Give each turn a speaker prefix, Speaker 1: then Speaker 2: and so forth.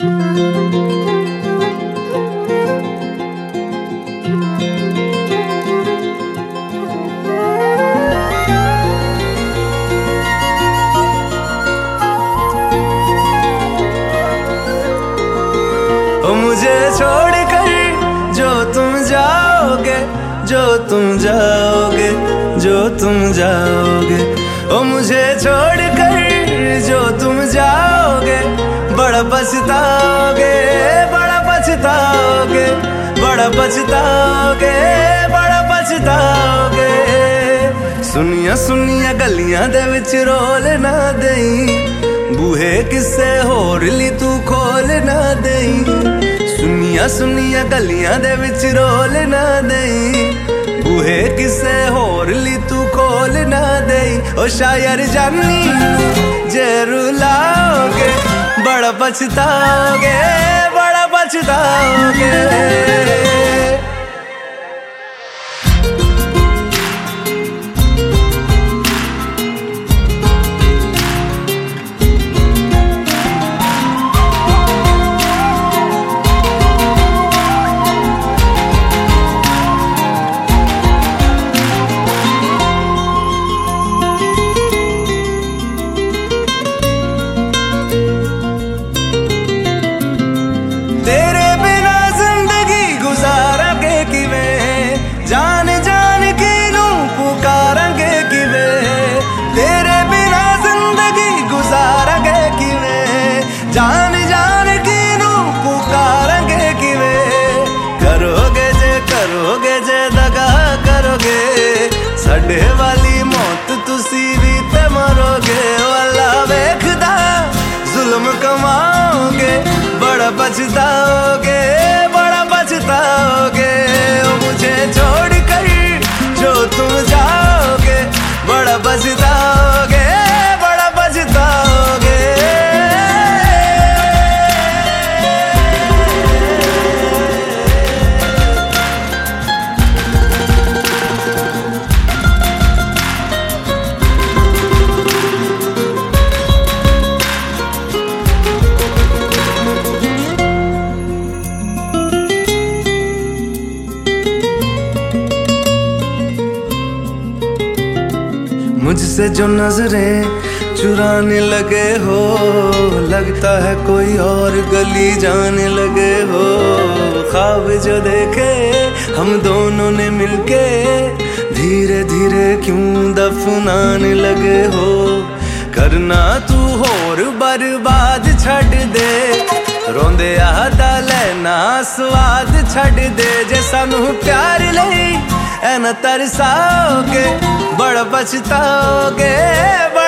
Speaker 1: मुझे छोड़कर जो तुम जाओगे, जो तुम जाओगे, जो तुम जाओगे, ओ मुझे छोड़कर जो तुम जाओगे, बड़ा पछताओगे, बड़ा पछताओगे, बड़ा पछताओगे, बड़ा पछताओगे। सुनिया सुनिया गलियां दे विच रोल ना देई, बूहे किसे होर ली तू खोल ना देई। सुनिया सुनिया गलियां दे विच रोल ना देई, बूहे किसे होर ली तू खोल ना देई। ओ शायर जानी जे रुलाओगे, बड़ा पछताओगे, बड़ा पछताओगे। तेरे बिना जिंदगी गुजारांगे किवें, जान जान के नू पुकारांगे किवें। तेरे बिना जिंदगी गुजारांगे किवें, जान जान के नू पुकारांगे किवें। करोगे जे दगा करोगे, साडे वाली मौत तुसी भी ते मरोगे। वाला वेखदा जुल्म कमाओगे, बड़ा पछताओगे, बड़ा पछताओगे। ओ मुझे छोड़कर जो तुम जाओगे, बड़ा पछताओगे, बड़ा पछताओगे। मुझसे जो नजरें चुराने लगे हो, लगता है कोई और गली जाने लगे हो। ख्वाब जो देखे हम दोनों ने मिलके, धीरे धीरे क्यों दफनाने लगे हो। करना तू होर बर्बाद छड़ दे, रोंदे आदा लेना स्वाद छड़ दे। जे सानू प्यार लई ऐ ना तरसाओगे, बड़ा पछताओगे।